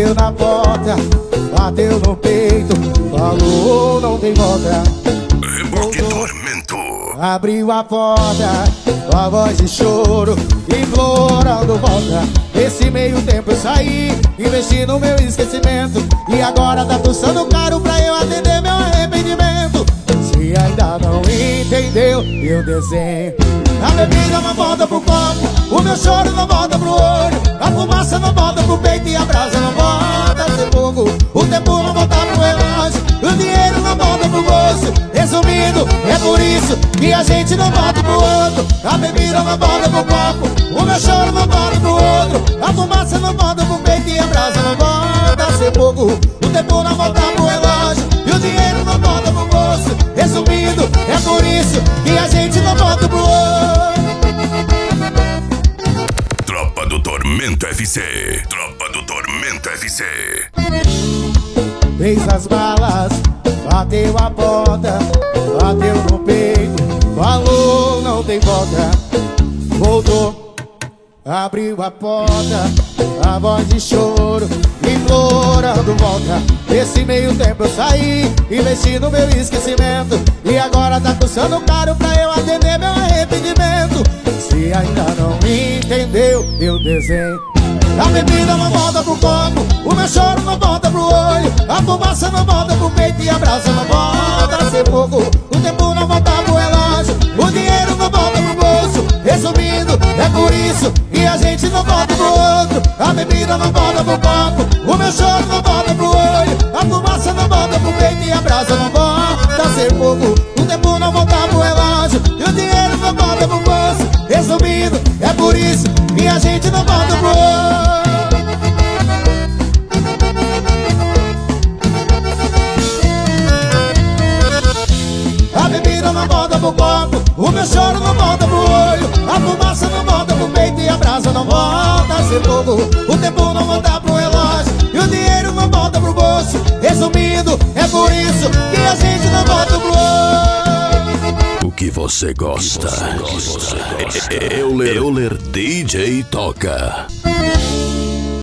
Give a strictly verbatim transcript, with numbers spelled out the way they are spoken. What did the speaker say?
Bateu na porta, bateu no peito, falou não tem volta. Reboque Tormento. Abriu a porta, com a voz de choro, implorando volta. Nesse meio tempo eu saí, investi no meu esquecimento, e agora tá custando caro pra eu atender meu arrependimento. Se ainda não entendeu, eu desenho. A bebida não volta pro copo, o meu choro não volta pro olho, a fumaça não volta pro peito e a brasa não volta a ser fogo. O tempo não volta pro relógio, o dinheiro não volta pro bolso. Resumindo, é por isso que a gente não volta pro outro. A bebida não volta pro copo, o meu choro não volta pro outro, a fumaça não volta pro peito e a brasa não volta a ser fogo. O tempo não volta pro relógio e o dinheiro não volta pro bolso. Resumindo, é por isso que a gente não volta pro outro. Tropa do Tormento F C. Tropa do Tormento F C. Fez as balas, bateu a porta, bateu no peito, falou não tem volta. Voltou, abriu a porta, a voz de choro, implorando volta. Nesse meio tempo eu saí, investi no meu esquecimento, e agora tá custando caro pra eu atender meu arrependimento. Se ainda não entendeu, eu desenho. A bebida não volta pro copo, o meu choro não volta pro olho, a fumaça não volta pro peito e a brasa não volta a ser fogo. O tempo não volta pro relógio, o dinheiro não volta pro bolso. Resumindo, é por isso que a gente não volta pro outro. A bebida não volta pro copo, o meu choro não volta pro olho, a fumaça não volta pro peito e a brasa não volta a ser fogo. O tempo não volta pro relógio e o dinheiro não volta pro bolso. Resumindo, é por isso que a gente não volta pro outro. A bebida não volta pro copo, o meu choro não volta pro olho, a fumaça não volta pro peito e a brasa não volta a ser fogo. O tempo não volta pro relógio e o dinheiro não volta pro bolso. Resumindo, é por isso que a gente não volta pro outro. O que você gosta? O que você gosta? Euler, Euler D J toca.